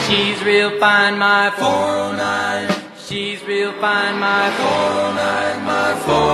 She's real fine, my 409. She's real fine, my 409, my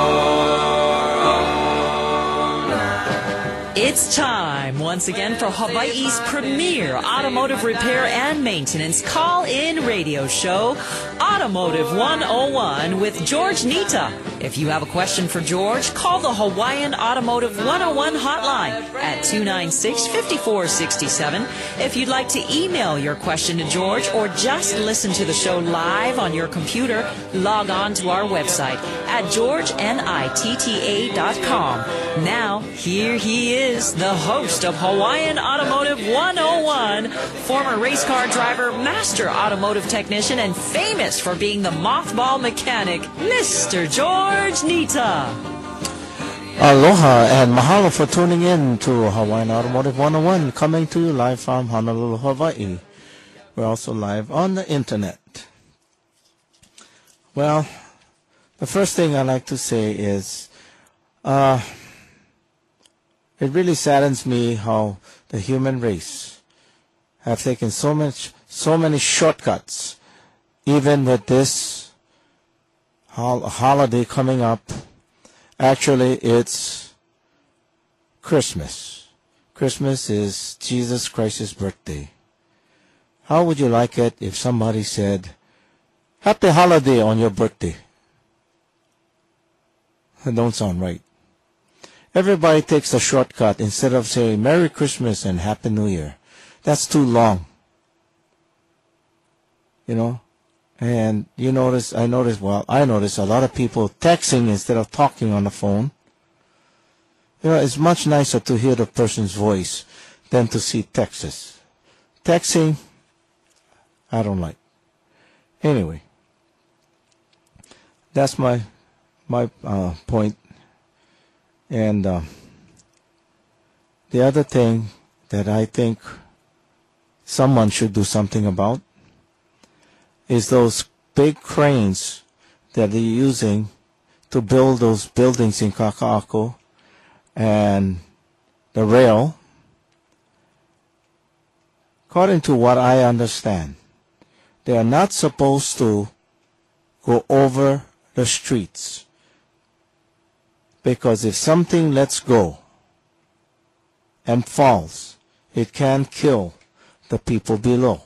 409. It's time once again for Hawaii's premier automotive repair and maintenance call-in radio show, Automotive 101 with George Nita. If you have a question for George, call the Hawaiian Automotive 101 hotline at 296-5467. If you'd like to email your question to George or just listen to the show live on your computer, log on to our website at georgenitta.com. Now, here he is, the host of Hawaiian Automotive 101, former race car driver, master automotive technician, and famous for being the mothball mechanic, Mr. George Nita. Aloha and mahalo for tuning in to Hawaiian Automotive 101, coming to you live from Honolulu, Hawaii. We're also live on the internet. Well, the first thing I'd like to say is, it really saddens me how the human race have taken so many shortcuts, even with this holiday coming up. Actually, it's Christmas. Christmas is Jesus Christ's birthday. How would you like it if somebody said, "Happy holiday on your birthday"? It don't sound right. Everybody takes a shortcut instead of saying Merry Christmas and Happy New Year. That's too long. You know? And I notice a lot of people texting instead of talking on the phone. You know, it's much nicer to hear the person's voice than to see texts. Texting, I don't like. Anyway, that's my point. And the other thing that I think someone should do something about is those big cranes that they're using to build those buildings in Kaka'ako and the rail. According to what I understand, they are not supposed to go over the streets, because if something lets go and falls, it can kill the people below.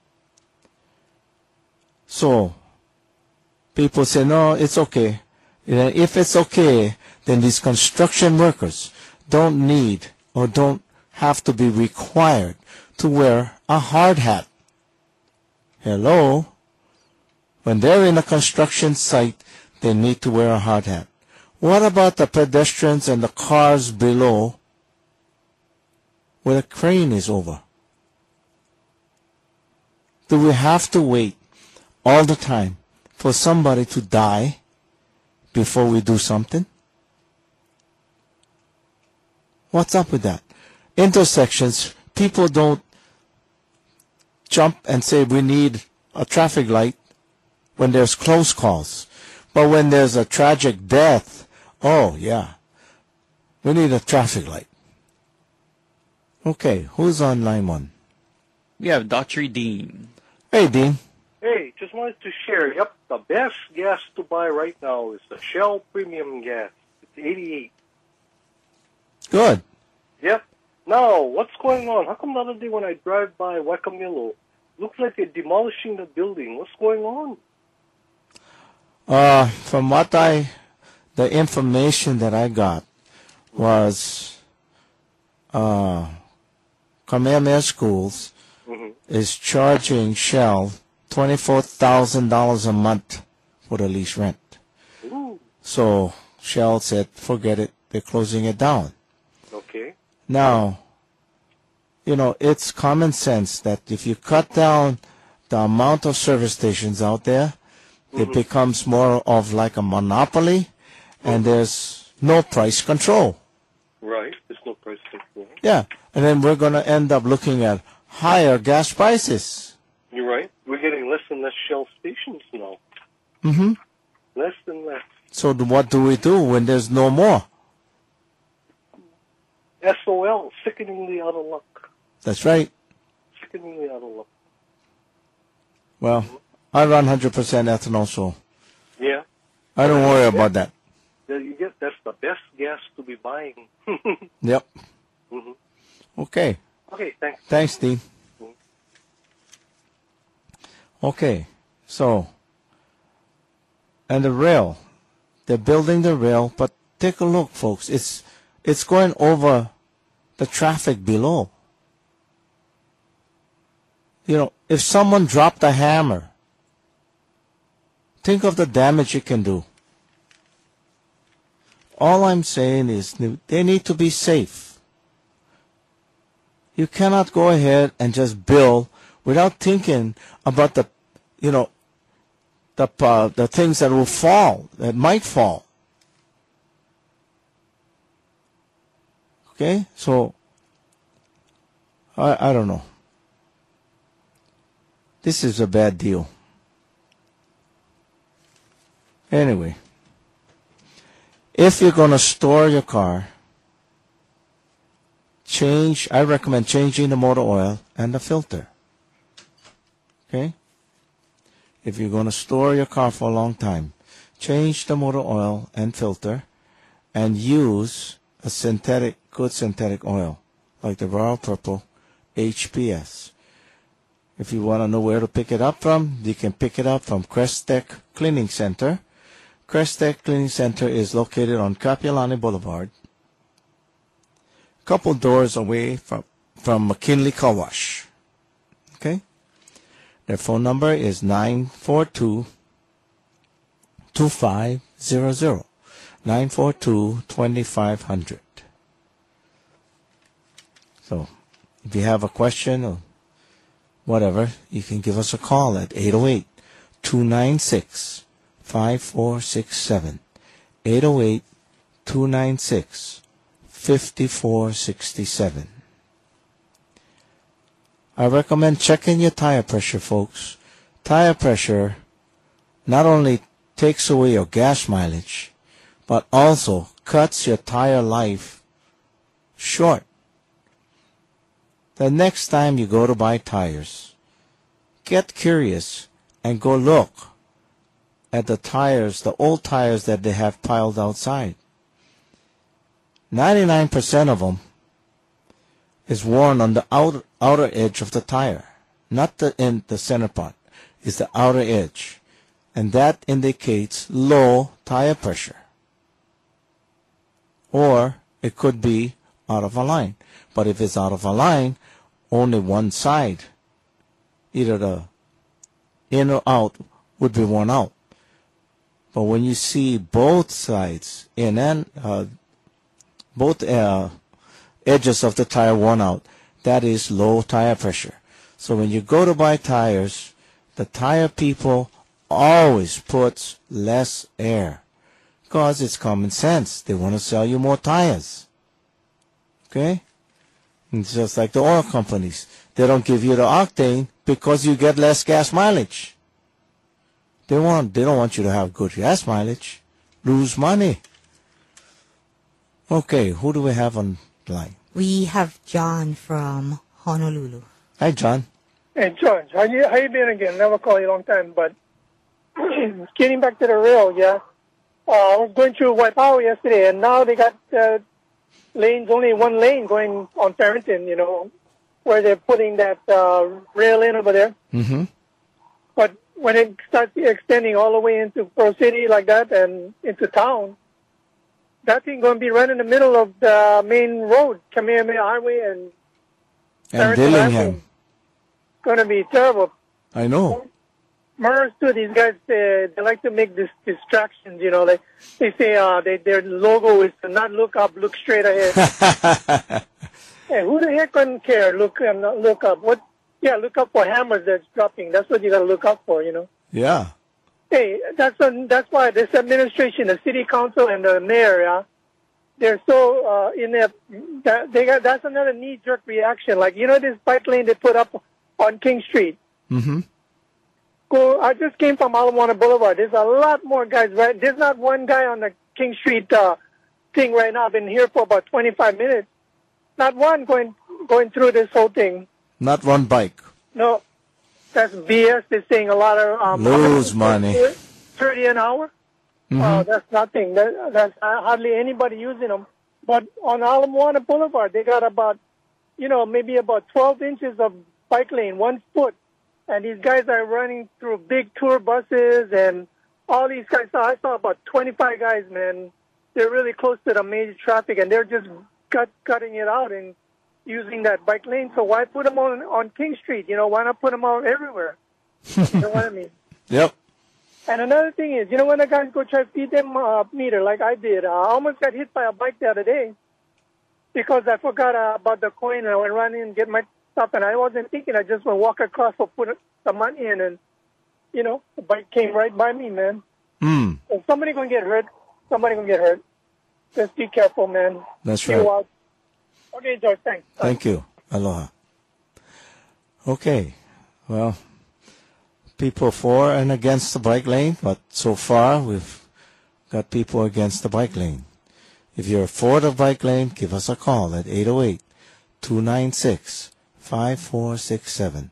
So, people say, no, it's okay. And if it's okay, then these construction workers don't need or don't have to be required to wear a hard hat. Hello? When they're in a construction site, they need to wear a hard hat. What about the pedestrians and the cars below where the crane is over? Do we have to wait all the time for somebody to die before we do something? What's up with that? Intersections, people don't jump and say we need a traffic light when there's close calls. But when there's a tragic death, oh yeah, we need a traffic light. Okay, who's on line one? We have Daughtry Dean. Hey, Dean. Hey, just wanted to share, the best gas to buy right now is the Shell Premium Gas. It's 88. Good. Yep. Now, what's going on? How come the other day when I drive by Waikamilo, looks like they're demolishing the building? What's going on? From the information that I got was, Kamehameha Schools is charging Shell $24,000 a month for the lease rent. Ooh. So Shell said, forget it, they're closing it down. Okay. Now, it's common sense that if you cut down the amount of service stations out there, it becomes more of like a monopoly, and there's no price control. Right, there's no price control. Yeah, and then we're going to end up looking at higher gas prices. You're right. We're getting less and less Shell stations now. Mm-hmm. Less and less. So what do we do when there's no more? SOL, sickeningly out of luck. That's right. Sickeningly out of luck. Well, I run 100% ethanol, so Yeah. I don't worry about that. That's the best gas to be buying. Yep. Mhm. Okay. Okay, thanks. Thanks, Dean. Okay. So, and the rail. They're building the rail, but take a look, folks. It's going over the traffic below. You know, if someone dropped a hammer, think of the damage it can do. All I'm saying is they need to be safe. You cannot go ahead and just build without thinking about the things that will fall, that might fall. Okay? So, I don't know. This is a bad deal. Anyway, if you're going to store your car, I recommend changing the motor oil and the filter. Okay? If you're going to store your car for a long time, change the motor oil and filter and use a good synthetic oil like the Royal Purple HPS. If you want to know where to pick it up from, you can pick it up from Crestec Cleaning Center. Crestec Cleaning Center is located on Kapiolani Boulevard, a couple doors away from McKinley Car Wash. Okay? Their phone number is 942-2500. 942-2500. So, if you have a question or whatever, you can give us a call at 808-296-5467. 808-296-5467. I recommend checking your tire pressure, folks. Tire pressure not only takes away your gas mileage, but also cuts your tire life short. The next time you go to buy tires, get curious and go look at the tires, the old tires that they have piled outside. 99% of them is worn on the outer edge of the tire, not in the center part. It's the outer edge, and that indicates low tire pressure. Or it could be out of a line. But if it's out of a line, only one side, either the in or out, would be worn out. But when you see both sides, in and both edges of the tire worn out, that is low tire pressure. So when you go to buy tires, the tire people always puts less air because it's common sense. They want to sell you more tires. Okay? It's just like the oil companies. They don't give you the octane because you get less gas mileage. They don't want you to have good gas mileage. Lose money. Okay, who do we have on the line? We have John from Honolulu. Hi, John. Hey, George, how you been again? Never called you a long time, but getting back to the rail, yeah. I was going through Waipahu yesterday, and now they got lanes, only one lane going on Farrington, where they're putting that rail in over there. Mm-hmm. But when it starts extending all the way into Pearl City like that and into town, that thing going to be right in the middle of the main road, Kamehameha Highway and Dillingham. Going to be terrible. I know. Murs too, these guys, they like to make this distractions, like they say their logo is to not look up, look straight ahead. Hey, who the heck couldn't care? Look up. What? Yeah, look up for hammers that's dropping. That's what you got to look up for, Yeah. Hey, that's why this administration, the city council and the mayor, they're so in there. That's another knee-jerk reaction. Like this bike lane they put up on King Street. Mm-hmm. I just came from Ala Moana Boulevard. There's a lot more guys. Right, there's not one guy on the King Street thing right now. I've been here for about 25 minutes. Not one going through this whole thing. Not one bike. No. That's BS. They're saying a lot of Lose money. 30 an hour. That's nothing. That's hardly anybody using them. But on Ala Moana Boulevard, they got about, maybe about 12 inches of bike lane, 1 foot. And these guys are running through big tour buses and all these guys. I saw about 25 guys, man. They're really close to the major traffic, and they're just cutting it out and using that bike lane. So why put them on King Street? Why not put them out everywhere? You know what I mean? Yep. And another thing is, when the guys go try to feed them meter like I did, I almost got hit by a bike the other day because I forgot about the coin, and I went running and get my stuff, and I wasn't thinking. I just went walk across or put the money in, and, the bike came right by me, man. So somebody going to get hurt. Somebody going to get hurt. Just be careful, man. That's Be right. wild. Okay, George, thanks. Thank you. Aloha. Okay. Well, people for and against the bike lane, but so far we've got people against the bike lane. If you're for the bike lane, give us a call at 808-296-5467.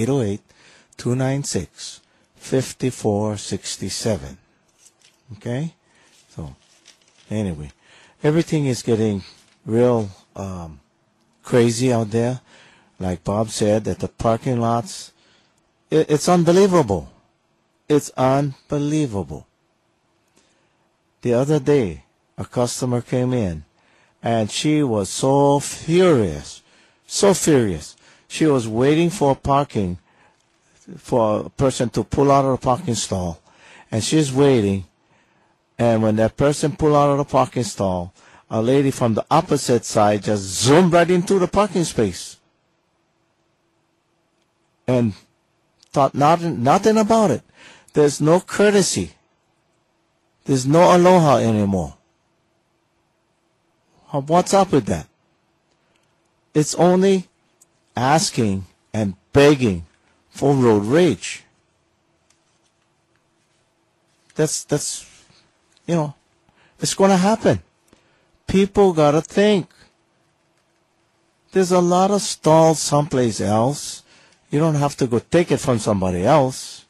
808-296-5467. Okay? So, anyway, everything is getting real crazy out there. Like Bob said, at the parking lots, it's unbelievable. It's unbelievable. The other day, a customer came in, and she was so furious. She was waiting for parking, for a person to pull out of the parking stall, and she's waiting. And when that person pulled out of the parking stall, a lady from the opposite side just zoomed right into the parking space. And thought nothing about it. There's no courtesy. There's no aloha anymore. What's up with that? It's only asking and begging for road rage. That's it's going to happen. People got to think. There's a lot of stalls someplace else. You don't have to go take it from somebody else.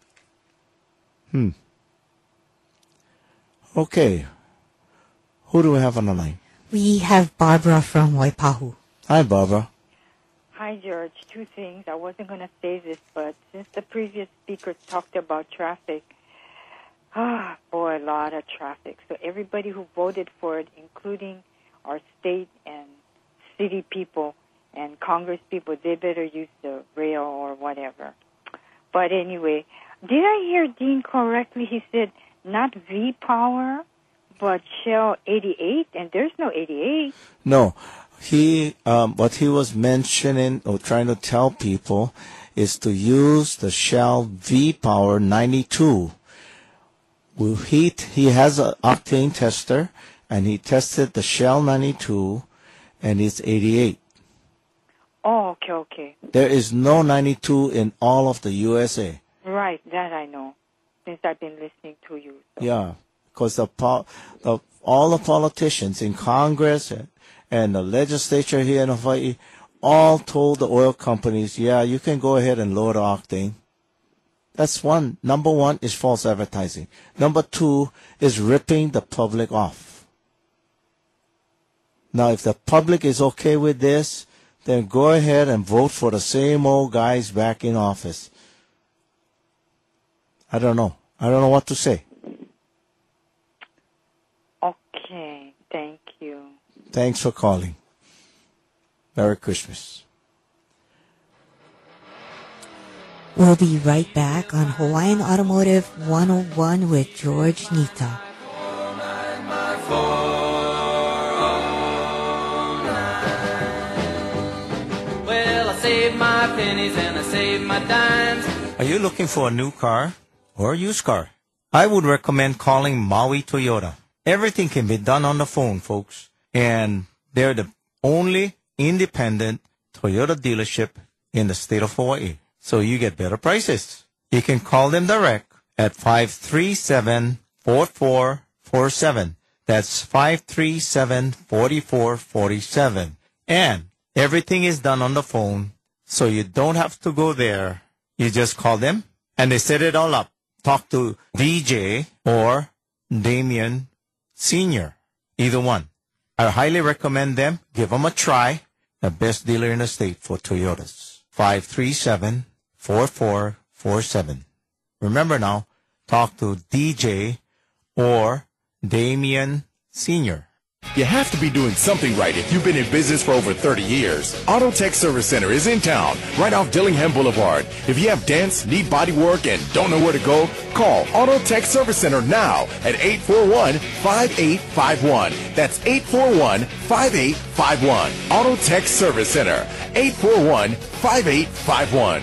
Okay. Who do we have on the line? We have Barbara from Waipahu. Hi, Barbara. Hi, George. 2 things. I wasn't going to say this, but since the previous speaker talked about traffic, boy, a lot of traffic. So everybody who voted for it, including our state and city people and Congress people, they better use the rail or whatever. But anyway, did I hear Dean correctly? He said not V-Power, but Shell 88, and there's no 88. No. What he was mentioning or trying to tell people is to use the Shell V-Power 92. He has an octane tester, and he tested the Shell 92, and it's 88. Oh, okay. There is no 92 in all of the USA. Right, that I know, since I've been listening to you. So. Yeah, because all the politicians in Congress and the legislature here in Hawaii all told the oil companies, yeah, you can go ahead and lower the octane. That's one. Number one is false advertising. Number two is ripping the public off. Now, if the public is okay with this, then go ahead and vote for the same old guys back in office. I don't know. I don't know what to say. Okay, thank you. Thanks for calling. Merry Christmas. We'll be right back on Hawaiian Automotive 101 with George Nita. Well, I saved my pennies and I saved my dimes. Are you looking for a new car or a used car? I would recommend calling Maui Toyota. Everything can be done on the phone, folks. And they're the only independent Toyota dealership in the state of Hawaii. So you get better prices. You can call them direct at 537-4447. That's 537-4447. And everything is done on the phone, so you don't have to go there You just call them, and they set it all up. Talk to DJ or Damien Sr., either one. I highly recommend them. Give them a try. The best dealer in the state for Toyotas. 537-4447. Remember now, talk to DJ or Damien Sr. You have to be doing something right if you've been in business for over 30 years. Auto Tech Service Center is in town, right off Dillingham Boulevard. If you have dents, need body work, and don't know where to go, call Auto Tech Service Center now at 841-5851. That's 841-5851. Auto Tech Service Center, 841-5851.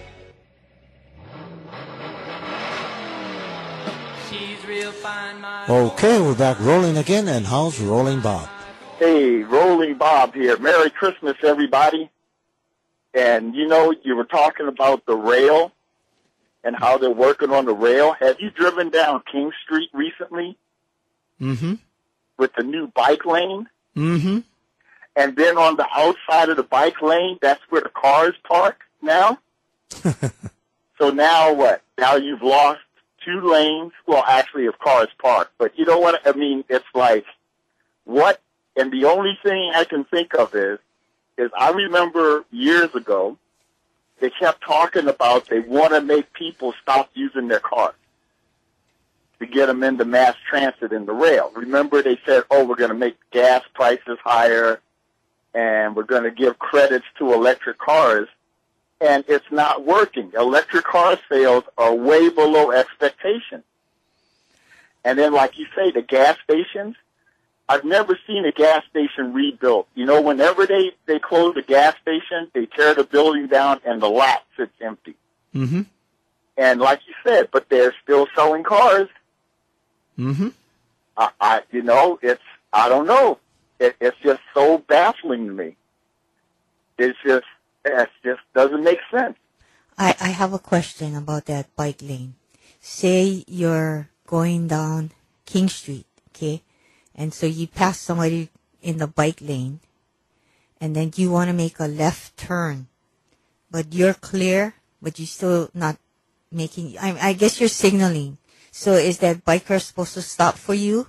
Okay, we're back rolling again, and how's Rolling Bob? Hey, Rolling Bob here. Merry Christmas, everybody. And, you know, you were talking about the rail and how they're working on the rail. Have you driven down King Street recently? Mm-hmm. With the new bike lane? Mm-hmm. And then on the outside of the bike lane, that's where the cars park now? So now what? Now you've lost 2 lanes, well, actually, of cars parked. But you know what? I mean, it's like, what? And the only thing I can think of is I remember years ago, they kept talking about they want to make people stop using their cars to get them into mass transit and the rail. Remember, they said, oh, we're going to make gas prices higher, and we're going to give credits to electric cars. And it's not working. Electric car sales are way below expectation. And then, like you say, the gas stations, I've never seen a gas station rebuilt. You know, whenever they close a gas station, they tear the building down and the lot sits empty. Mm-hmm. And like you said, but they're still selling cars. Mm-hmm. I don't know. It's just so baffling to me. It just doesn't make sense. I have a question about that bike lane. Say you're going down King Street, okay? And so you pass somebody in the bike lane, and then you want to make a left turn. But you're clear, but you're still not making... I guess you're signaling. So is that biker supposed to stop for you?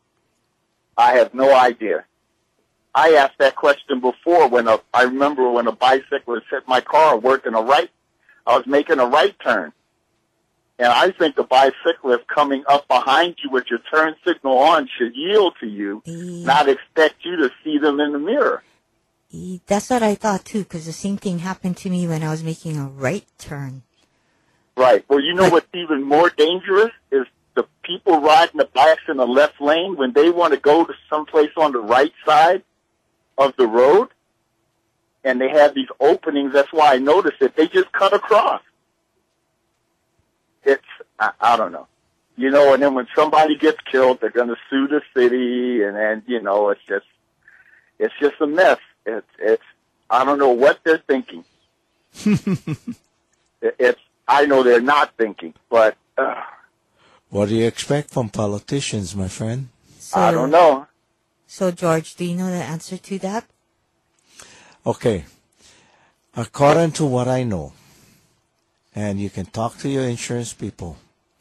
I have no idea. I asked that question before I remember when a bicyclist hit my car working a right. I was making a right turn. And I think the bicyclist coming up behind you with your turn signal on should yield to you, not expect you to see them in the mirror. That's what I thought too, because the same thing happened to me when I was making a right turn. Right. Well, you know what's even more dangerous is the people riding the bikes in the left lane when they want to go to someplace on the right side of the road, and they have these openings. That's why I noticed it. They just cut across. I don't know. You know, and then when somebody gets killed, they're going to sue the city, and then, you know, it's just a mess. I don't know what they're thinking. I know they're not thinking, but... What do you expect from politicians, my friend? I don't know. So, George, do you know the answer to that? Okay. According to what I know, and you can talk to your insurance people,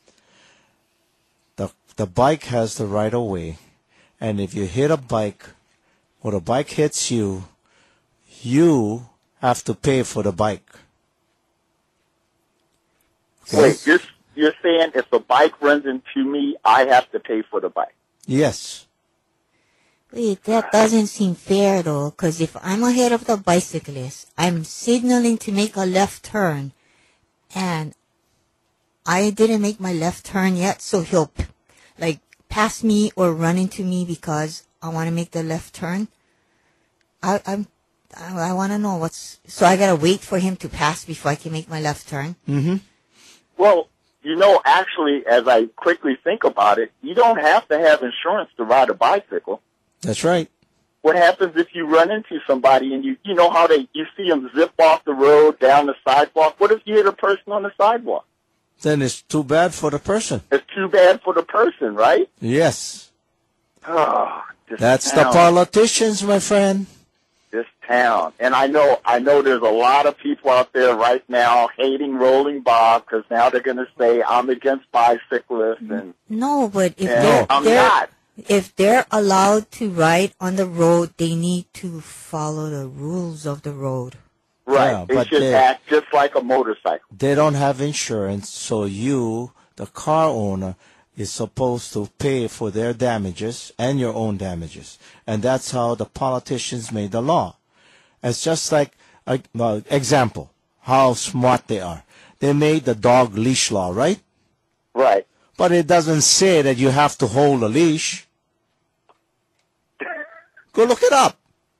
the bike has the right of way, and if you hit a bike or the bike hits you, you have to pay for the bike. Okay? Wait, you're saying if a bike runs into me, I have to pay for the bike? Yes. Wait, that doesn't seem fair, though, because if I'm ahead of the bicyclist, I'm signaling to make a left turn, and I didn't make my left turn yet, so he'll, pass me or run into me because I want to make the left turn. I want to know so I got to wait for him to pass before I can make my left turn? Mm-hmm. Well, you know, actually, as I quickly think about it, you don't have to have insurance to ride a bicycle. That's right. What happens if you run into somebody and you know how you see them zip off the road, down the sidewalk? What if you hit a person on the sidewalk? Then it's too bad for the person. It's too bad for the person, right? Yes. Oh, That's the politicians, my friend. this town. And I know there's a lot of people out there right now hating Rolling Bob because now they're going to say I'm against bicyclists. And No, but if they're allowed to ride on the road, they need to follow the rules of the road. Right. Yeah, they but should act just like a motorcycle. They don't have insurance, so you, the car owner, is supposed to pay for their damages and your own damages. And that's how the politicians made the law. It's just like, example, how smart they are. They made the dog leash law, right? Right. But it doesn't say that you have to hold a leash. Go look it up.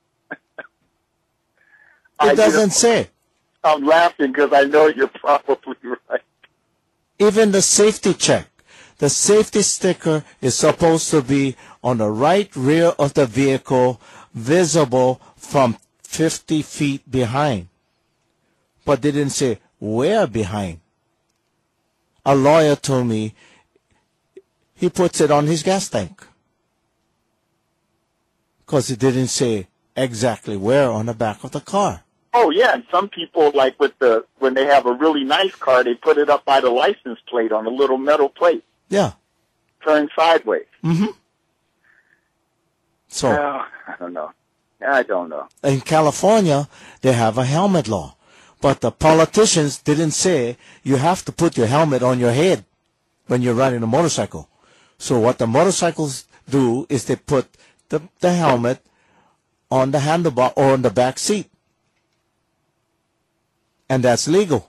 It doesn't say. I'm laughing because I know you're probably right. Even the safety check. The safety sticker is supposed to be on the right rear of the vehicle, visible from 50 feet behind. But they didn't say where behind. A lawyer told me he puts it on his gas tank. Because it didn't say exactly where on the back of the car. Oh, yeah, and some people, like when they have a really nice car, they put it up by the license plate on a little metal plate. Yeah. Turn sideways. Mm-hmm. So, I don't know. In California, they have a helmet law. But the politicians didn't say you have to put your helmet on your head when you're riding a motorcycle. So what the motorcycles do is they put the helmet on the handlebar or on the back seat. And that's legal.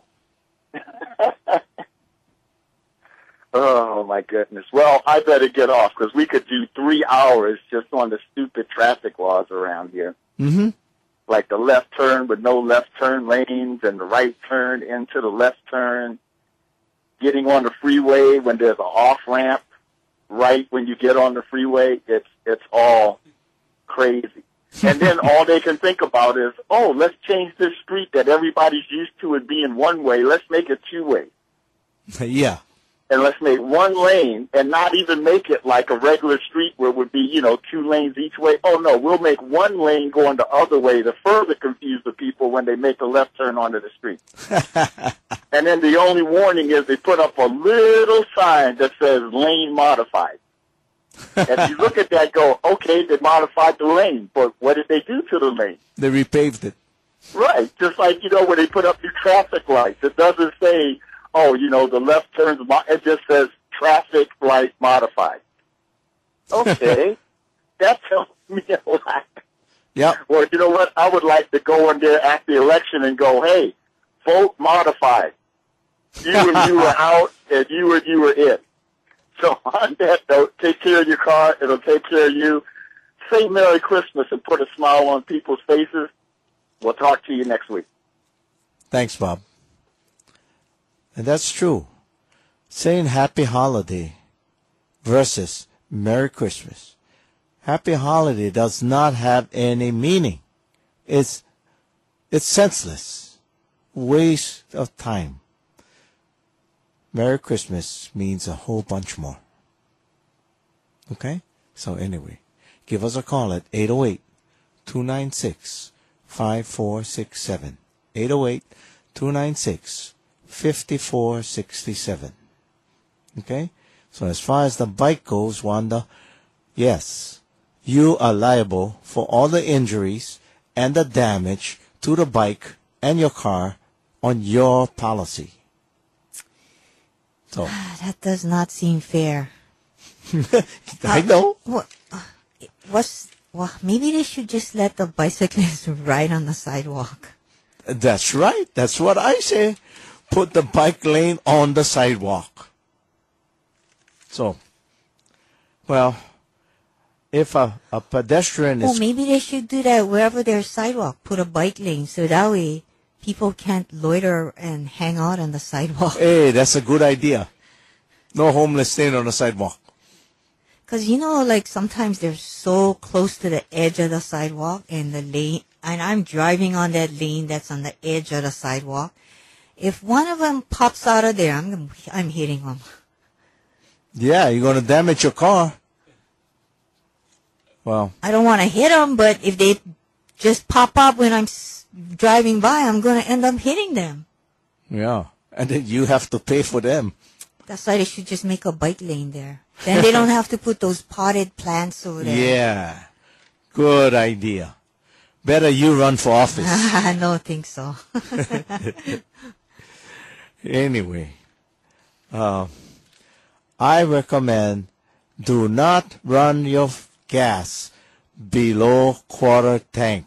Oh, my goodness. Well, I better get off because we could do 3 hours just on the stupid traffic laws around here. Mm-hmm. Like the left turn with no left turn lanes and the right turn into the left turn. Getting on the freeway when there's an off-ramp right when you get on the freeway. It's all crazy. And then all they can think about is, oh, let's change this street that everybody's used to it being one way. Let's make it two way. Yeah. And let's make one lane and not even make it like a regular street where it would be, 2 lanes each way. Oh, no, we'll make one lane going the other way to further confuse the people when they make a left turn onto the street. And then the only warning is they put up a little sign that says lane modified. And you look at that and go, okay, they modified the lane, but what did they do to the lane? They repaved it. Right, just like, when they put up new traffic lights. It doesn't say, the left turns, it just says traffic light modified. Okay, that tells me a lot. Yeah. Or you know what, I would like to go in there at the election and go, hey, vote modified. You and you were out, and you were in. So on that note, take care of your car. It'll take care of you. Say Merry Christmas and put a smile on people's faces. We'll talk to you next week. Thanks, Bob. And that's true. Saying Happy Holiday versus Merry Christmas. Happy Holiday does not have any meaning. It's senseless. Waste of time. Merry Christmas means a whole bunch more. Okay? So anyway, give us a call at 808-296-5467. 808-296-5467. Okay? So as far as the bike goes, Wanda, yes, you are liable for all the injuries and the damage to the bike and your car on your policy. So that does not seem fair. I know. Maybe they should just let the bicyclists ride on the sidewalk. That's right. That's what I say. Put the bike lane on the sidewalk. So, well, if a pedestrian is... maybe they should do that wherever there's sidewalk. Put a bike lane so that way people can't loiter and hang out on the sidewalk. Hey, that's a good idea. No homeless staying on the sidewalk. Because, sometimes they're so close to the edge of the sidewalk and the lane, and I'm driving on that lane that's on the edge of the sidewalk. If one of them pops out of there, I'm hitting them. Yeah, you're going to damage your car. Well, I don't want to hit them, but if they just pop up when I'm driving by, I'm going to end up hitting them. Yeah. And then you have to pay for them. That's why they should just make a bike lane there. Then they don't have to put those potted plants over there. Yeah. Good idea. Better you run for office. I don't think so. Anyway, I recommend do not run your gas below quarter tank.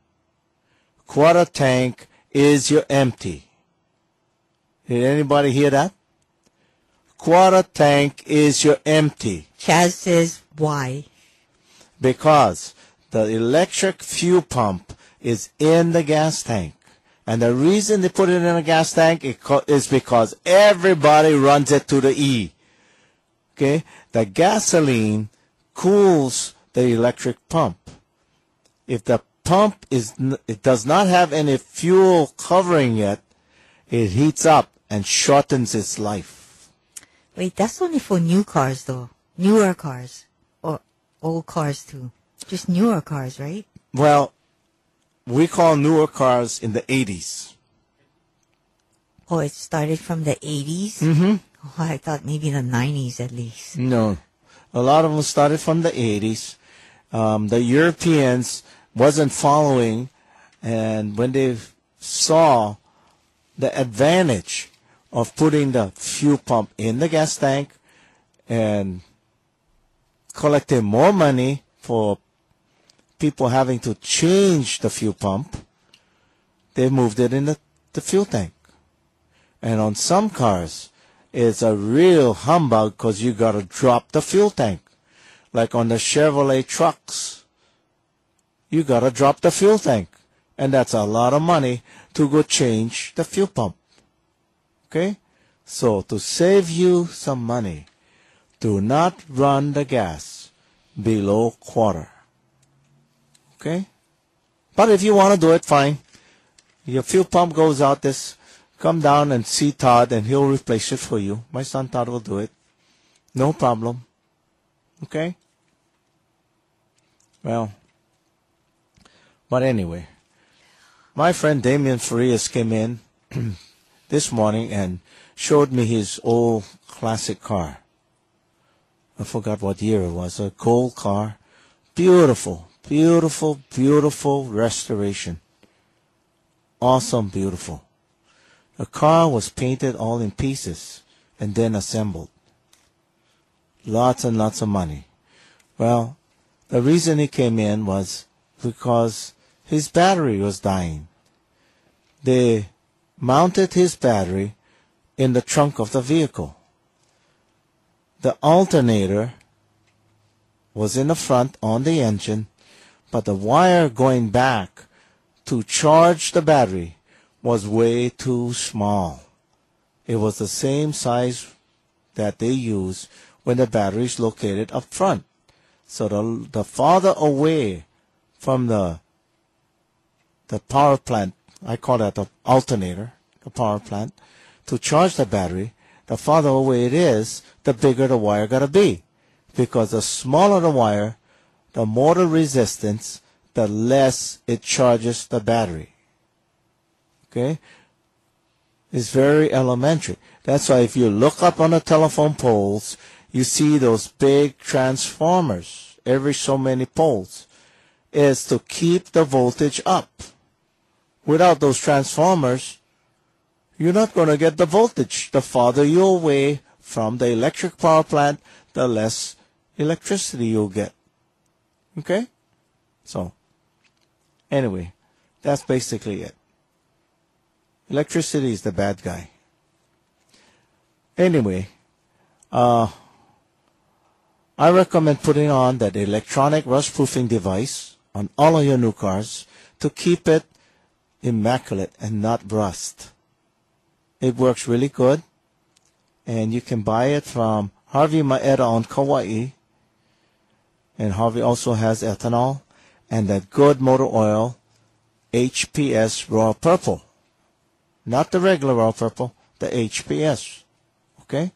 Quarter tank is your empty. Did anybody hear that? Quarter tank is your empty. Chaz says, why? Because the electric fuel pump is in the gas tank. And the reason they put it in a gas tank is because everybody runs it to the E. Okay? The gasoline cools the electric pump. If the pump it does not have any fuel covering it, it heats up and shortens its life. Wait, that's only for new cars, though. Newer cars. Or old cars, too. Just newer cars, right? Well, we call newer cars in the 80s. Oh, it started from the 80s? Mm-hmm. Oh, I thought maybe the 90s at least. No. A lot of them started from the 80s. The Europeans wasn't following, and when they saw the advantage of putting the fuel pump in the gas tank and collecting more money for people having to change the fuel pump, they moved it in the fuel tank. And on some cars, it's a real humbug because you got to drop the fuel tank. Like on the Chevrolet trucks, you got to drop the fuel tank. And that's a lot of money to go change the fuel pump. Okay? So to save you some money, do not run the gas below quarter. Okay? But if you want to do it, fine. Your fuel pump goes out, come down and see Todd and he'll replace it for you. My son Todd will do it. No problem. Okay? Well, but anyway, my friend Damian Farias came in this morning and showed me his old classic car. I forgot what year it was. A gold car. Beautiful, beautiful, beautiful restoration. Awesome, beautiful. The car was painted all in pieces and then assembled. Lots and lots of money. Well, the reason he came in was because his battery was dying. They mounted his battery in the trunk of the vehicle. The alternator was in the front on the engine, but the wire going back to charge the battery was way too small. It was the same size that they use when the battery is located up front. So the farther away from the power plant, I call that the alternator, the power plant, to charge the battery, the farther away it is, the bigger the wire got to be. Because the smaller the wire, the more the resistance, the less it charges the battery. Okay? It's very elementary. That's why if you look up on the telephone poles, you see those big transformers every so many poles. It's to keep the voltage up. Without those transformers, you're not going to get the voltage. The farther you're away from the electric power plant, the less electricity you'll get. Okay? So, anyway, that's basically it. Electricity is the bad guy. Anyway, I recommend putting on that electronic rust-proofing device on all of your new cars to keep it immaculate and not rust. It works really good, and you can buy it from Harvey Maeda on Kauai, and Harvey also has ethanol and that good motor oil, HPS Royal Purple. Not the regular Royal Purple, the HPS. Okay?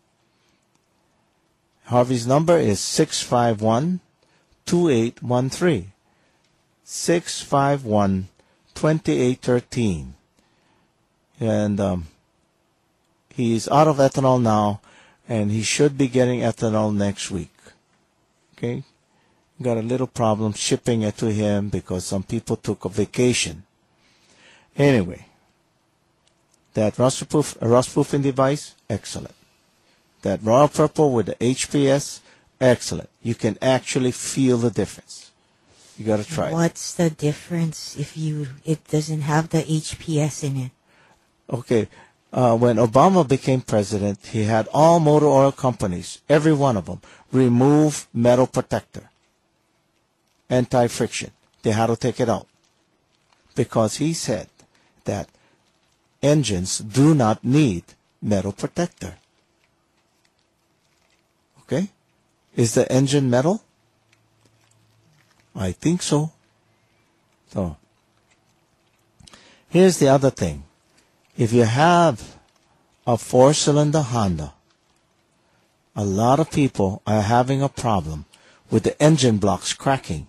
Harvey's number is 651-2813. 651-2813. And he's out of ethanol now, and he should be getting ethanol next week. Okay? Got a little problem shipping it to him because some people took a vacation. Anyway, that rust-proofing device, excellent. That Royal Purple with the HPS, excellent. You can actually feel the difference. You got to try it. What's the difference if it doesn't have the HPS in it? Okay, when Obama became president, he had all motor oil companies, every one of them, remove metal protector, anti-friction. They had to take it out because he said that engines do not need metal protector. Okay? Is the engine metal? I think so. So, here's the other thing. If you have a 4-cylinder Honda, a lot of people are having a problem with the engine blocks cracking.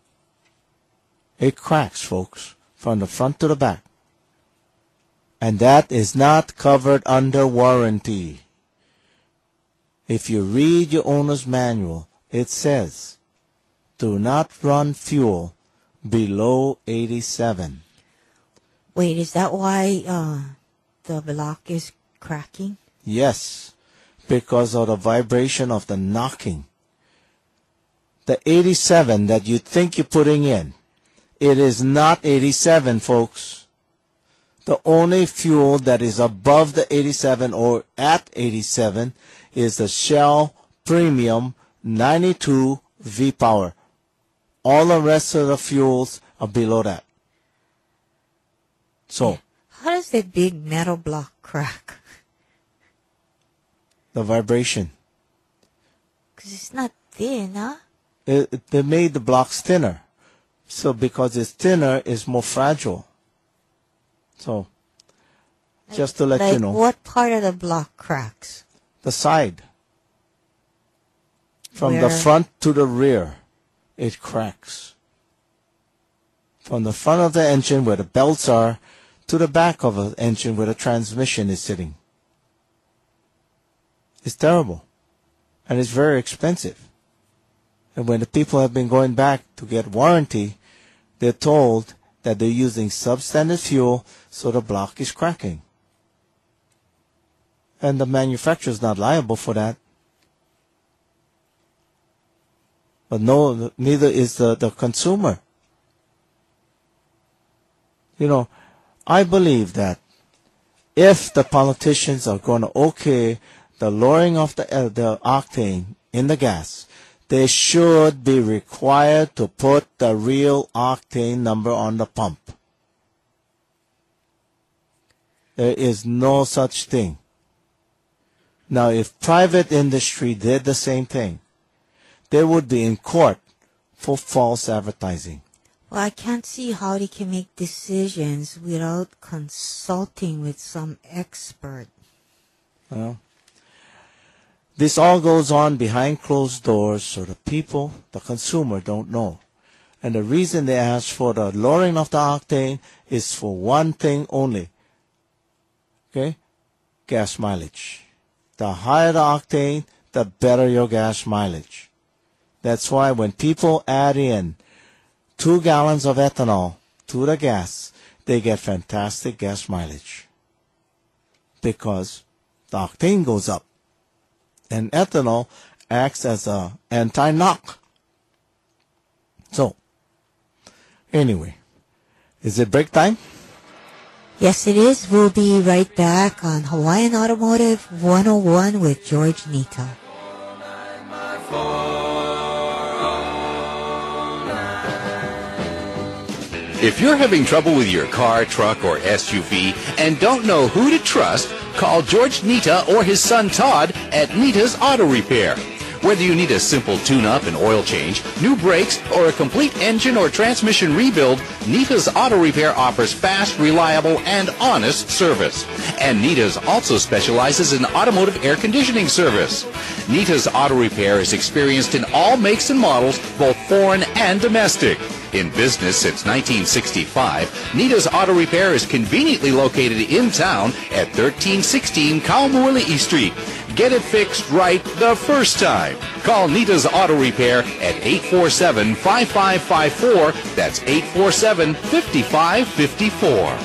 It cracks, folks, from the front to the back. And that is not covered under warranty. If you read your owner's manual, it says, do not run fuel below 87. Wait, is that why the block is cracking? Yes, because of the vibration of the knocking. The 87 that you think you're putting in, it is not 87, folks. The only fuel that is above the 87 or at 87 is the Shell Premium 92 V-Power. All the rest of the fuels are below that. So, how does that big metal block crack? The vibration. Because it's not thin, huh? They made the blocks thinner. So because it's thinner, it's more fragile. So, just to let you know. What part of the block cracks? The side. From the front to the rear, it cracks. From the front of the engine where the belts are to the back of the engine where the transmission is sitting. It's terrible. And it's very expensive. And when the people have been going back to get warranty, they're told that they're using substandard fuel, so the block is cracking. And the manufacturer's not liable for that. But no, neither is the consumer. You know, I believe that if the politicians are going to okay the lowering of the octane in the gas, they should be required to put the real octane number on the pump. There is no such thing. Now, if private industry did the same thing, they would be in court for false advertising. Well, I can't see how they can make decisions without consulting with some expert. Well, this all goes on behind closed doors, so the people, the consumer, don't know. And the reason they ask for the lowering of the octane is for one thing only. Okay? Gas mileage. The higher the octane, the better your gas mileage. That's why when people add in 2 gallons of ethanol to the gas, they get fantastic gas mileage. Because the octane goes up. And ethanol acts as an anti-knock. So, anyway, is it break time? Yes, it is. We'll be right back on Hawaiian Automotive 101 with George Nita. If you're having trouble with your car, truck, or SUV and don't know who to trust, call George Nita or his son Todd at Nita's Auto Repair. Whether you need a simple tune-up and oil change, new brakes, or a complete engine or transmission rebuild, Nita's Auto Repair offers fast, reliable, and honest service. And Nita's also specializes in automotive air conditioning service. Nita's Auto Repair is experienced in all makes and models, both foreign and domestic. In business since 1965, Nita's Auto Repair is conveniently located in town at 1316 Kaumuali'i Street. Get it fixed right the first time. Call Nita's Auto Repair at 847-5554. That's 847-5554.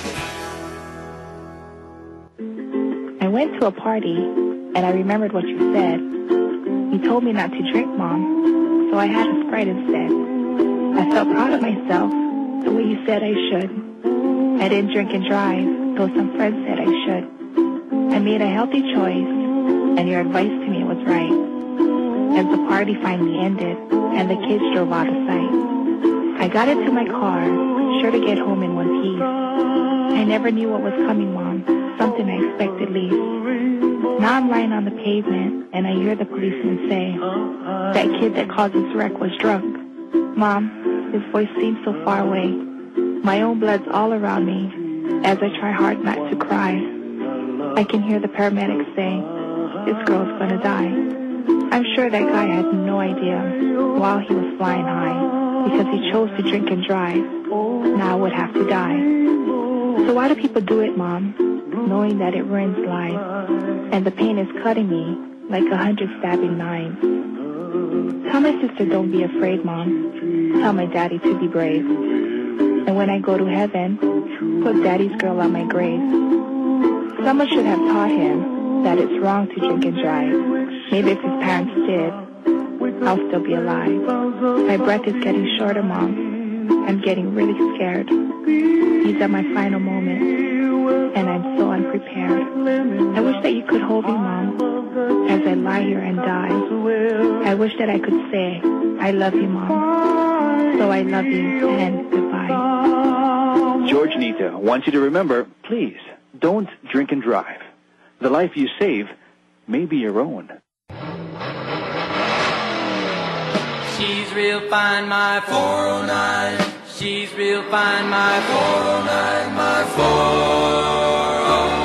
I went to a party, and I remembered what you said. You told me not to drink, Mom, so I had a Sprite instead. I felt proud of myself, the way you said I should. I didn't drink and drive, though some friends said I should. I made a healthy choice, and your advice to me was right. As the party finally ended, and the kids drove out of sight, I got into my car, sure to get home in one piece. I never knew what was coming, Mom, something I expected least. Now I'm lying on the pavement, and I hear the policeman say, that kid that caused this wreck was drunk. Mom, his voice seems so far away. My own blood's all around me as I try hard not to cry. I can hear the paramedics saying, this girl's gonna die. I'm sure that guy had no idea while he was flying high because he chose to drink and drive. Now I would have to die. So why do people do it, Mom, knowing that it ruins lives and the pain is cutting me like 100 stabbing knives? Tell my sister don't be afraid, Mom. Tell my daddy to be brave. And when I go to heaven, put daddy's girl on my grave. Someone should have taught him that it's wrong to drink and drive. Maybe if his parents did, I'll still be alive. My breath is getting shorter, Mom. I'm getting really scared. These are my final moments, and I'm so unprepared. I wish that you could hold me, Mom, as I lie here and die. I wish that I could say, I love you, Mom. So I love you, and goodbye. George Nita wants you to remember, please, don't drink and drive. The life you save may be your own. She's real fine, my 409. She's real fine, my 409, my 409.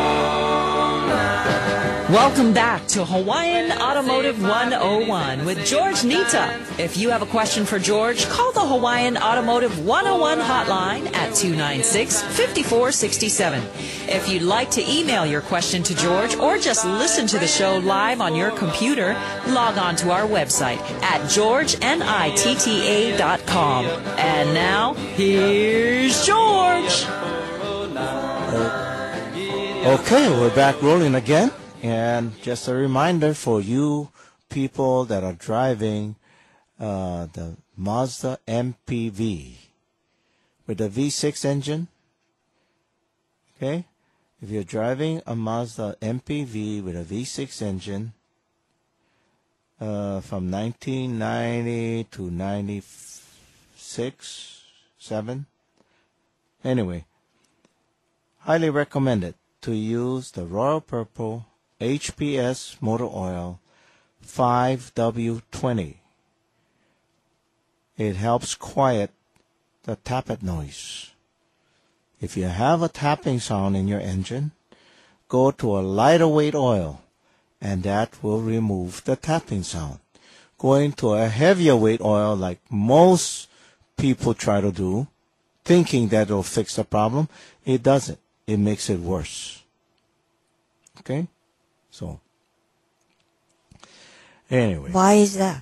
Welcome back to Hawaiian Automotive 101 with George Nita. If you have a question for George, call the Hawaiian Automotive 101 hotline at 296-5467. If you'd like to email your question to George or just listen to the show live on your computer, log on to our website at georgenitta.com. And now, here's George. Okay, we're back rolling again. And just a reminder for you people that are driving the Mazda MPV with the V6 engine. Okay? If you're driving a Mazda MPV with a V6 engine from 1990 to 96, 7. Anyway, highly recommended to use the Royal Purple HPS motor oil 5W20. It helps quiet the tappet noise. If you have a tapping sound in your engine, go to a lighter weight oil, and that will remove the tapping sound. Going to a heavier weight oil like most people try to do, thinking that it'll fix the problem, it doesn't. It makes it worse. Okay? So, anyway. Why is that?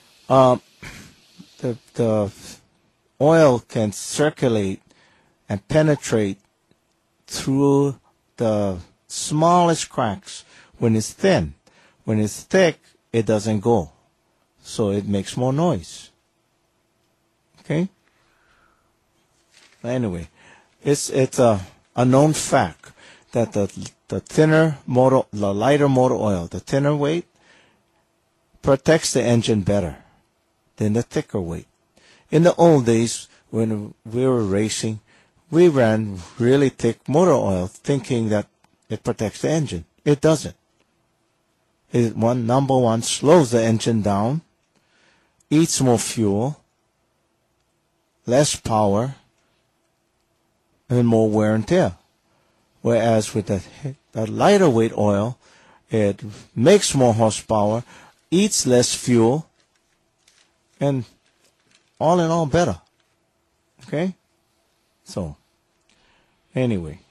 The oil can circulate and penetrate through the smallest cracks when it's thin. When it's thick, it doesn't go. So it makes more noise. Okay? Anyway, it's a known fact that the lighter motor oil, the thinner weight, protects the engine better than the thicker weight. In the old days, when we were racing, we ran really thick motor oil thinking that it protects the engine. It doesn't. Number one, slows the engine down, eats more fuel, less power, and more wear and tear. Whereas with the lighter weight oil, it makes more horsepower, eats less fuel, and all in all better. Okay? So, anyway,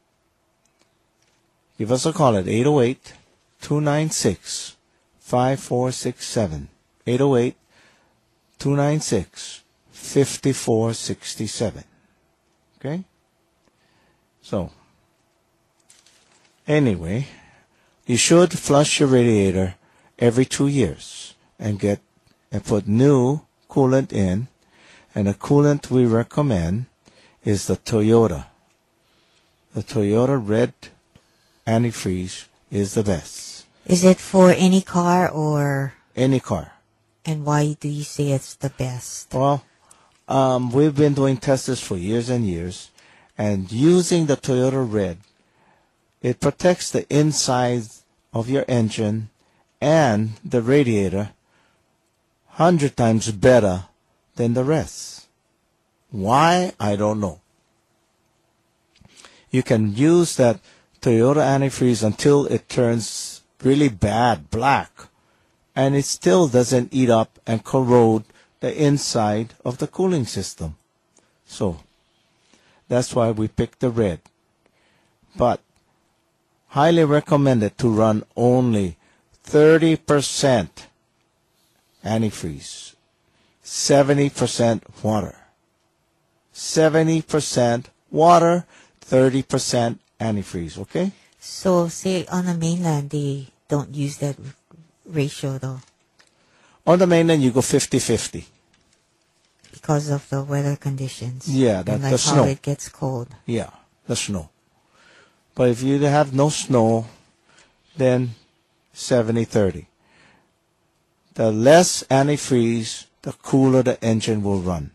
give us a call at 808-296-5467. 808-296-5467. Okay? So, anyway, you should flush your radiator every 2 years and put new coolant in. And the coolant we recommend is the Toyota. The Toyota red antifreeze is the best. Is it for any car or? Any car. And why do you say it's the best? Well, we've been doing tests for years and years, and using the Toyota red, it protects the inside of your engine and the radiator 100 times better than the rest. Why? I don't know. You can use that Toyota antifreeze until it turns really bad, black, and it still doesn't eat up and corrode the inside of the cooling system. So, that's why we picked the red. But, highly recommended to run only 30% antifreeze, 70% water. 70% water, 30% antifreeze, okay? So, say on the mainland, they don't use that ratio though? On the mainland, you go 50-50. Because of the weather conditions. Yeah, and the how snow. it gets cold. Yeah, the snow. But if you have no snow, then 70-30. The less antifreeze, the cooler the engine will run.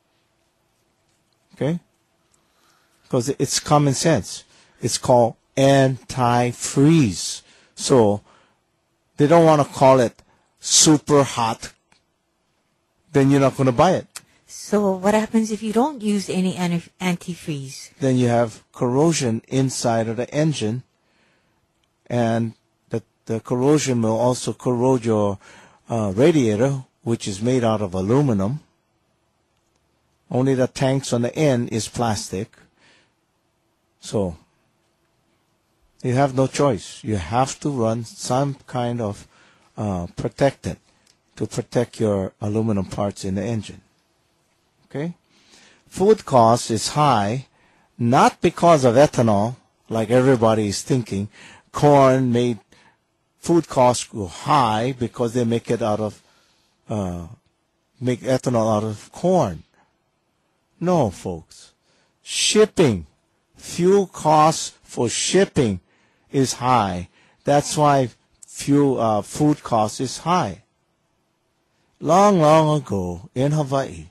Okay? Because it's common sense. It's called anti-freeze. So, they don't want to call it super hot. Then you're not going to buy it. So what happens if you don't use any antifreeze? Then you have corrosion inside of the engine, and the corrosion will also corrode your radiator, which is made out of aluminum. Only the tanks on the end is plastic. So, you have no choice. You have to run some kind of protectant to protect your aluminum parts in the engine. Okay? Food cost is high, not because of ethanol, like everybody is thinking. Corn made food costs go high because they make it out of, make ethanol out of corn. No, folks. Shipping, fuel costs for shipping is high. That's why food cost is high. Long, long ago in Hawaii,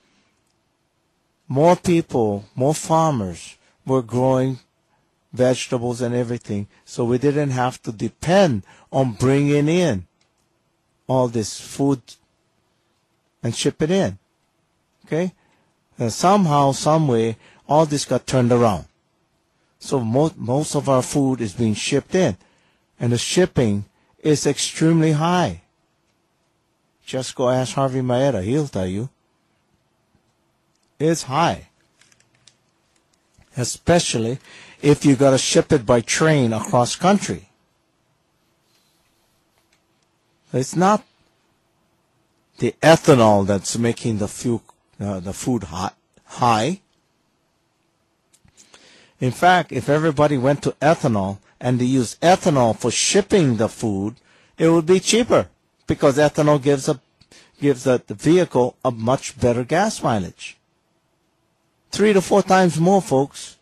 more people, more farmers were growing vegetables and everything, so we didn't have to depend on bringing in all this food and ship it in. Okay? And somehow, some way, all this got turned around. So most of our food is being shipped in, and the shipping is extremely high. Just go ask Harvey Maeda, he'll tell you. It's high. Especially if you got to ship it by train across country. It's not the ethanol that's making the food high. In fact, if everybody went to ethanol and they use ethanol for shipping the food, it would be cheaper because ethanol gives the vehicle a much better gas mileage. 3 to 4 times more, folks.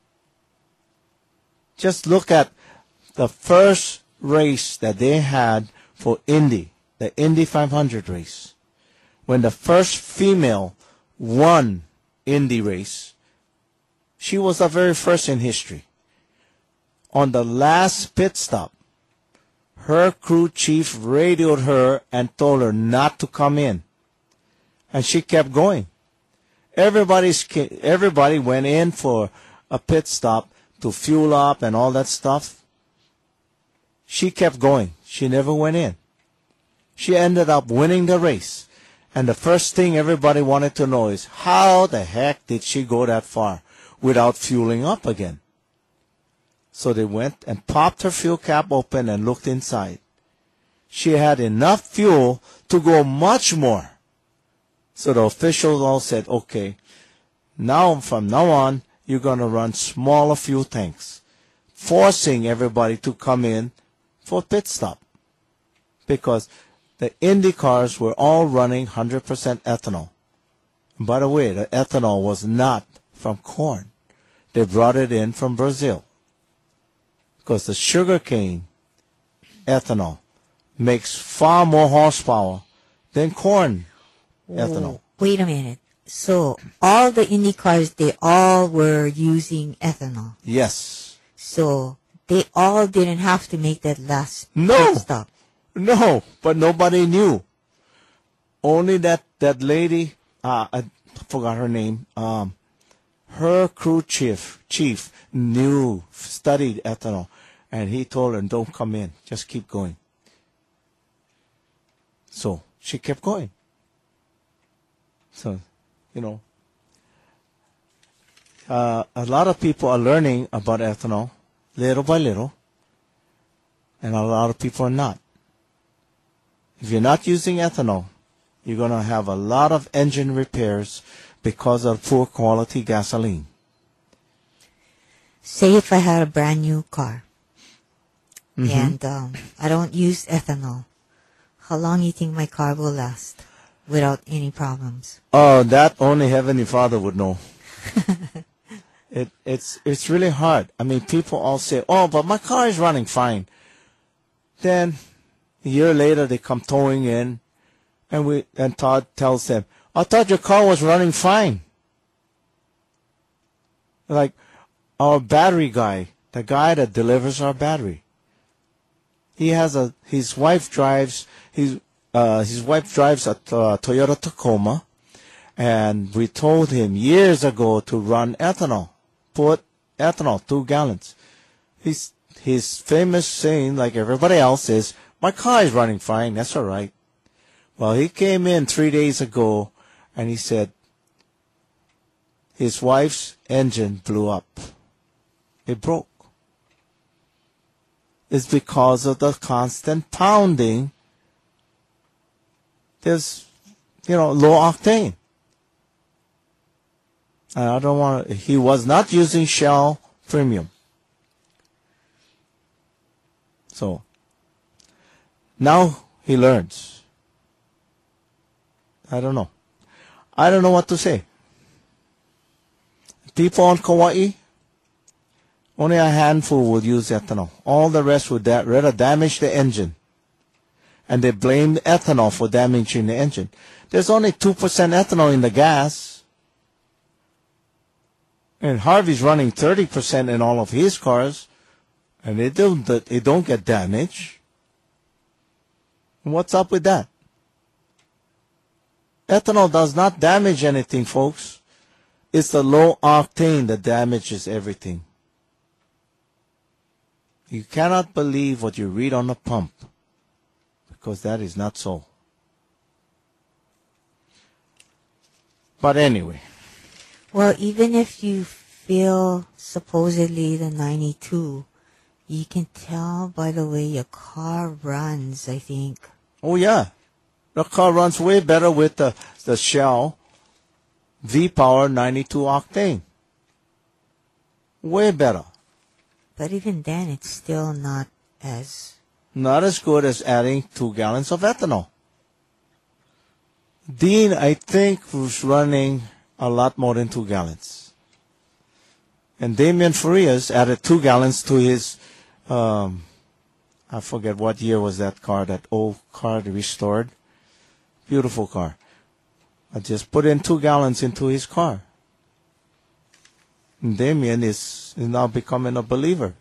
Just look at the first race that they had for Indy, the Indy 500 race. When the first female won Indy race, she was the very first in history. On the last pit stop, her crew chief radioed her and told her not to come in. And she kept going. Everybody went in for a pit stop to fuel up and all that stuff. She kept going. She never went in. She ended up winning the race. And the first thing everybody wanted to know is, how the heck did she go that far without fueling up again? So they went and popped her fuel cap open and looked inside. She had enough fuel to go much more. So the officials all said, okay, now from now on, you're going to run smaller fuel tanks, forcing everybody to come in for pit stop. Because the Indy cars were all running 100% ethanol. And by the way, the ethanol was not from corn. They brought it in from Brazil. Because the sugarcane ethanol makes far more horsepower than corn ethanol. Wait a minute. So all the Indy cars, they all were using ethanol. Yes. So they all didn't have to make that last No. pit stop. No, but nobody knew. Only that lady, I forgot her name, her crew chief knew, studied ethanol, and he told her, don't come in, just keep going. So she kept going. So, a lot of people are learning about ethanol little by little, and a lot of people are not. If you're not using ethanol, you're going to have a lot of engine repairs because of poor quality gasoline. Say if I had a brand new car Mm-hmm. and I don't use ethanol, how long do you think my car will last without any problems? Oh, that only Heavenly Father would know. It's really hard. I mean, people all say, oh, but my car is running fine. Then a year later, they come towing in, and Todd tells them, I thought your car was running fine. Like our battery guy, the guy that delivers our battery. His wife drives a Toyota Tacoma, and we told him years ago to run ethanol, put ethanol, 2 gallons. His famous saying, like everybody else, is, my car is running fine, that's all right. Well, he came in 3 days ago, and he said his wife's engine blew up. It broke. It's because of the constant pounding. There's, low octane. And he was not using Shell Premium. So, now he learns. I don't know. I don't know what to say. People on Kauai, only a handful would use ethanol. All the rest would rather damage the engine. And they blame ethanol for damaging the engine. There's only 2% ethanol in the gas. And Harvey's running 30% in all of his cars. And they don't get damaged. What's up with that? Ethanol does not damage anything, folks. It's the low octane that damages everything. You cannot believe what you read on the pump, because that is not so. But anyway. Well, even if you feel supposedly the 92, you can tell by the way your car runs, I think. Oh, yeah. The car runs way better with the Shell V-Power 92 octane. Way better. But even then, it's still not as good as adding 2 gallons of ethanol. Dean, I think, was running a lot more than 2 gallons. And Damian Farias added 2 gallons to his, I forget what year was that car, that old car they restored. Beautiful car. I just put in 2 gallons into his car. And Damien is now becoming a believer.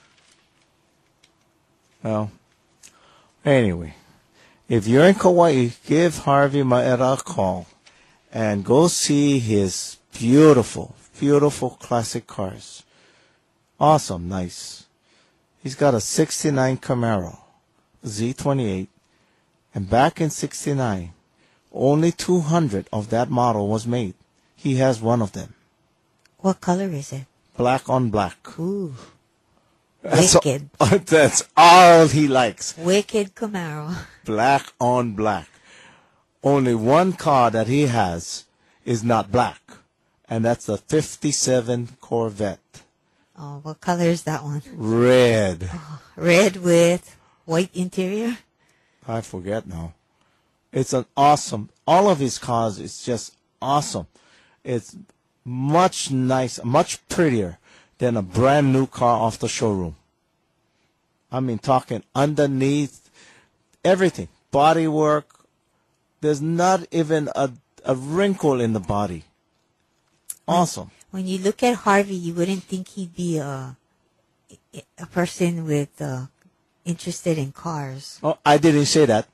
Well, anyway, if you're in Kauai, give Harvey Maeda a call and go see his beautiful, beautiful classic cars. Awesome, nice. He's got a 69 Camaro Z28, and back in 69, Only 200 of that model was made. He has one of them. What color is it? Black on black. Ooh. That's Wicked. That's all he likes. Wicked Camaro. Black on black. Only one car that he has is not black, and that's the 57 Corvette. Oh, what color is that one? Red. Red with white interior? I forget now. It's an awesome, all of his cars is just awesome. It's much nicer, much prettier than a brand new car off the showroom. I mean, talking underneath, everything. Body work. There's not even a wrinkle in the body. Awesome. When you look at Harvey, you wouldn't think he'd be a person with interested in cars. Oh, I didn't say that.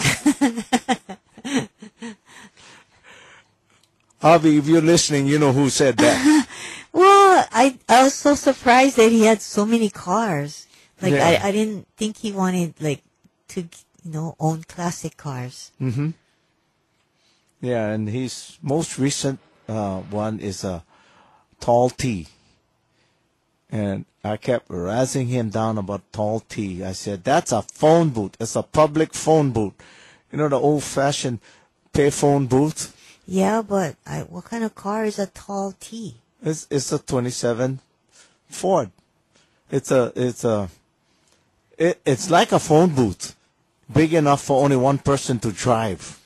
Harvey, if you're listening, you know who said that. Well, I was so surprised that he had so many cars. Like, Yeah. I didn't think he wanted, like, to, own classic cars. Mm-hmm. Yeah, and his most recent one is a Tall T. And I kept razzing him down about Tall T. I said, that's a phone booth. It's a public phone booth. You know, the old-fashioned payphone booth? Yeah, but what kind of car is a Tall T? It's a 27 Ford. It's like a phone booth, big enough for only one person to drive.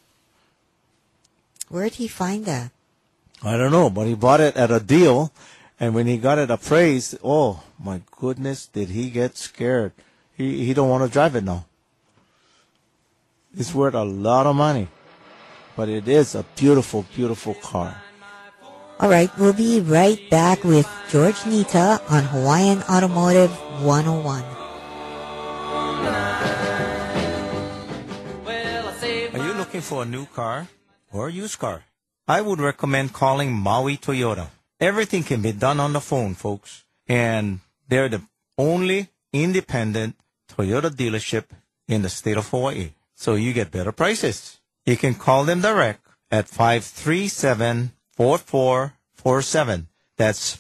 Where'd he find that? I don't know, but he bought it at a deal, and when he got it appraised, oh my goodness, did he get scared? He don't want to drive it now. It's worth a lot of money, but it is a beautiful, beautiful car. All right, we'll be right back with George Nita on Hawaiian Automotive 101. Are you looking for a new car or a used car? I would recommend calling Maui Toyota. Everything can be done on the phone, folks. And they're the only independent Toyota dealership in the state of Hawaii. So you get better prices. You can call them direct at 537-4447. That's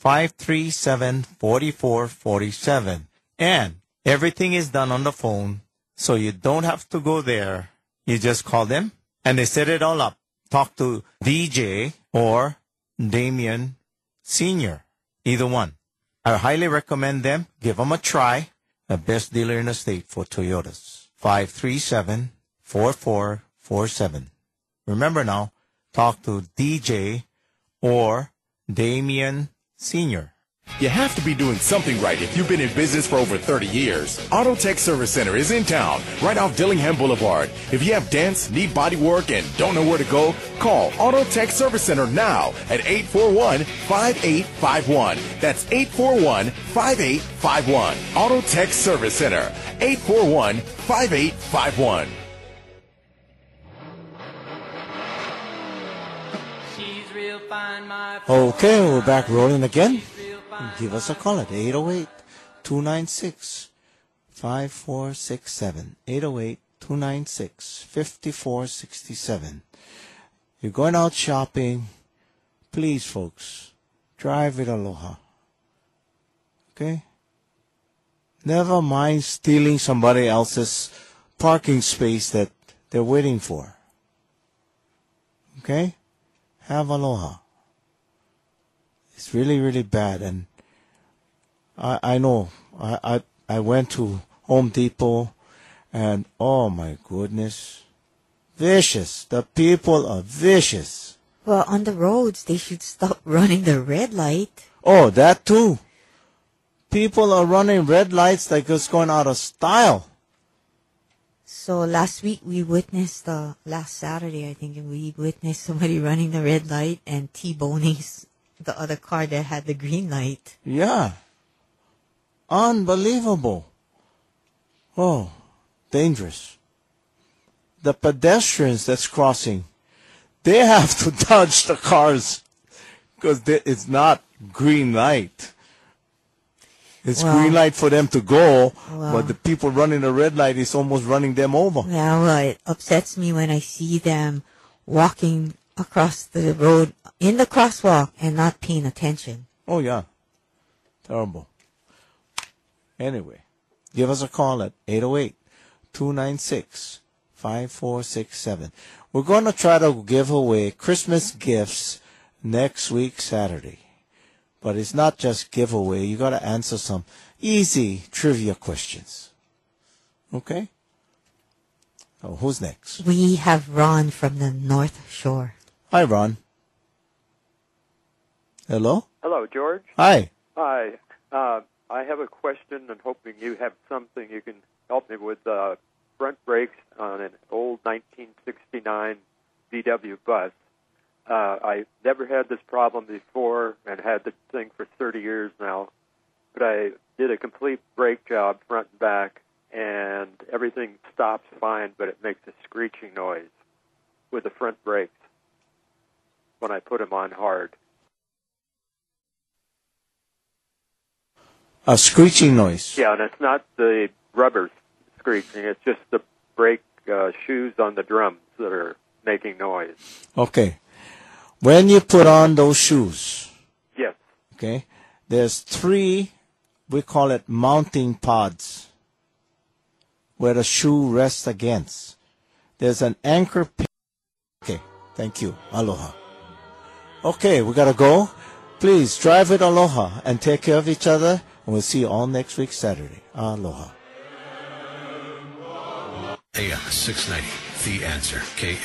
537-4447. And everything is done on the phone, so you don't have to go there. You just call them, and they set it all up. Talk to DJ or Damien Sr., either one. I highly recommend them. Give them a try. The best dealer in the state for Toyotas. 537-4447. Remember now, talk to DJ or Damien Sr. You have to be doing something right if you've been in business for over 30 years. Auto Tech Service Center is in town, right off Dillingham Boulevard. If you have dents, need body work, and don't know where to go, call Auto Tech Service Center now at 841-5851. That's 841-5851. Auto Tech Service Center, 841-5851. Okay, we're back rolling again. Give us a call at 808-296-5467. 808-296-5467. You're going out shopping. Please, folks, drive with aloha. Okay? Never mind stealing somebody else's parking space that they're waiting for. Okay? Have aloha. It's really, really bad, and I know. I went to Home Depot, and oh my goodness, vicious. The people are vicious. Well, on the roads, they should stop running the red light. Oh, that too. People are running red lights like it's going out of style. So last week we witnessed, last Saturday I think, we witnessed somebody running the red light and T-boning the other car that had the green light. Yeah. Unbelievable. Oh, dangerous. The pedestrians that's crossing, they have to dodge the cars because it's not green light. It's green light for them to go, but the people running the red light is almost running them over. Yeah, well, it upsets me when I see them walking across the road in the crosswalk and not paying attention. Oh, yeah. Terrible. Anyway, give us a call at 808-296-5467. We're going to try to give away Christmas gifts next week, Saturday. But it's not just giveaway. You got to answer some easy trivia questions. Okay? Oh, who's next? We have Ron from the North Shore. Hi, Ron. Hello? Hello, George. Hi. Hi. I have a question and hoping you have something you can help me with. Front brakes on an old 1969 VW bus. I never had this problem before and had the thing for 30 years now, but I did a complete brake job front and back, and everything stops fine, but it makes a screeching noise with the front brakes when I put them on hard. A screeching noise. Yeah, and it's not the rubber screeching, it's just the brake shoes on the drums that are making noise. Okay. When you put on those shoes, Yes. okay, there's 3, we call it mounting pods, where the shoe rests against. There's an anchor pin. Okay, thank you. Aloha. Okay, we gotta go. Please drive with aloha and take care of each other, and we'll see you all next week, Saturday. Aloha. AM 690, The Answer,